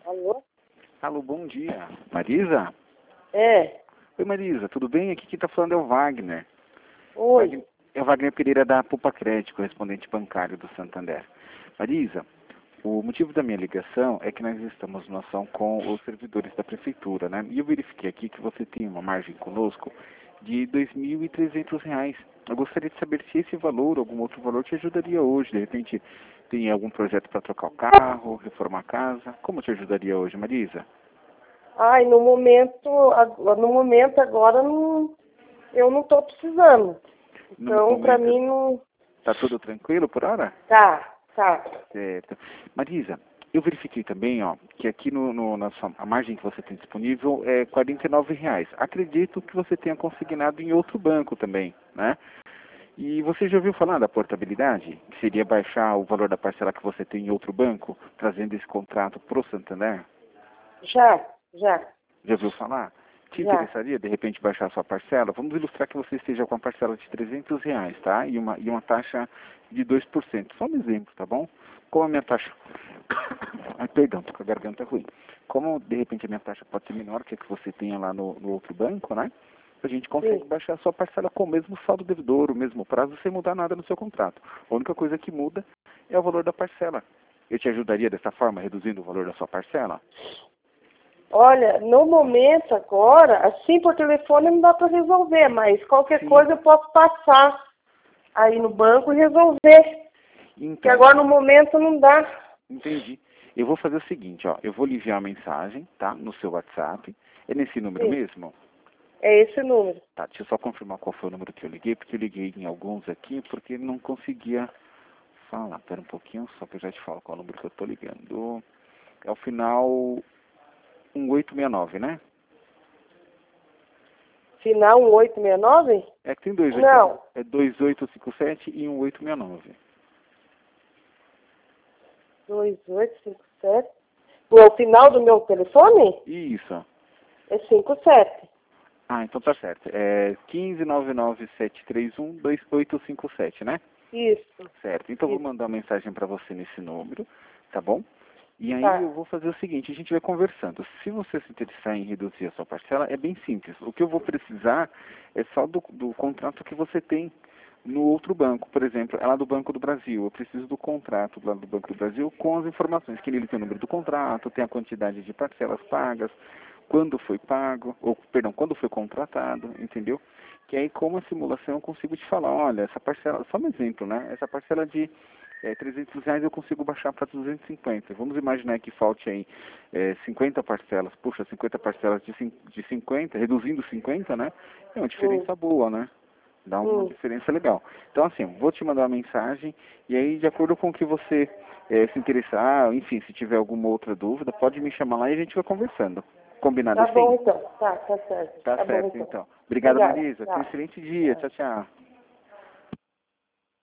Alô? Alô, bom dia. Marisa? É. Oi, Marisa, tudo bem? Aqui quem tá falando é o Wagner. Oi. É o Wagner Pereira da Poupa Crédito, correspondente bancário do Santander. Marisa, o motivo da minha ligação é que nós estamos numa ação com os servidores da prefeitura, né? E eu verifiquei aqui que você tem uma margem conosco de R$ 2.300. Eu gostaria de saber se esse valor, algum outro valor, te ajudaria hoje. De repente, tem algum projeto para trocar o carro, reformar a casa? Como te ajudaria hoje, Marisa? Ai, no momento agora não, eu não estou precisando. No Então, para momento, mim não. tá tudo tranquilo por hora? Tá. Certo. Marisa, eu verifiquei também, ó, que aqui a margem que você tem disponível é R$ 49. Acredito que você tenha consignado em outro banco também, né? E você já ouviu falar da portabilidade? Que seria baixar o valor da parcela que você tem em outro banco, trazendo esse contrato pro Santander? Já. Já ouviu falar? Te Já. interessaria, de repente, baixar a sua parcela? Vamos ilustrar que você esteja com a parcela de R$ 300, tá? E uma taxa de 2%. Só um exemplo, tá bom? Como a minha taxa... Ai, perdão, tô com a garganta ruim. Como, de repente, a minha taxa pode ser menor que a que você tenha lá no outro banco, né? A gente consegue Sim. baixar a sua parcela com o mesmo saldo devedor, o mesmo prazo, sem mudar nada no seu contrato. A única coisa que muda é o valor da parcela. Eu te ajudaria dessa forma, reduzindo o valor da sua parcela? Olha, no momento agora, assim por telefone não dá para resolver, mas qualquer Sim. coisa eu posso passar aí no banco e resolver. Então, Que agora no momento não dá. entendi. Eu vou fazer o seguinte, ó. Eu vou lhe enviar uma mensagem, tá? No seu WhatsApp. É nesse número Sim. mesmo? É esse número. Tá, deixa eu só confirmar qual foi o número que eu liguei, porque eu liguei em alguns aqui, porque não conseguia falar. Pera um pouquinho, só que eu já te falo qual é o número que eu tô ligando. É o final 1869, né? Final 1869? É que tem dois aqui. Não. É 2857 e 1869. 2857. O final do meu telefone Isso. é 57. Ah, então tá certo. É 15997312857, né? Isso. Certo. Então eu vou Isso. mandar uma mensagem para você nesse número, tá bom? E aí Tá. eu vou fazer o seguinte, a gente vai conversando. Se você se interessar em reduzir a sua parcela, é bem simples. O que eu vou precisar é só do contrato que você tem no outro banco. Por exemplo, é lá do Banco do Brasil. Eu preciso do contrato lá do Banco do Brasil com as informações, que ele tem o número do contrato, tem a quantidade de parcelas pagas, quando foi pago, ou perdão, quando foi contratado, entendeu? Que aí, como a simulação, eu consigo te falar, olha, essa parcela, só um exemplo, né? Essa parcela de R$ 300 eu consigo baixar para 250. Vamos imaginar que falte aí 50 parcelas. Puxa, 50 parcelas de 50, reduzindo 50, né? É uma diferença boa, né? Dá uma Hum. diferença legal. Então, assim, vou te mandar uma mensagem e aí, de acordo com o que você se interessar, enfim, se tiver alguma outra dúvida, pode me chamar lá e a gente vai conversando. Combinado Tá assim? bom então. Tá certo. Tá Tá bom certo, então. então. Obrigado, Obrigada. Marisa. Tenha um Tá. excelente dia. Tchau, tchau.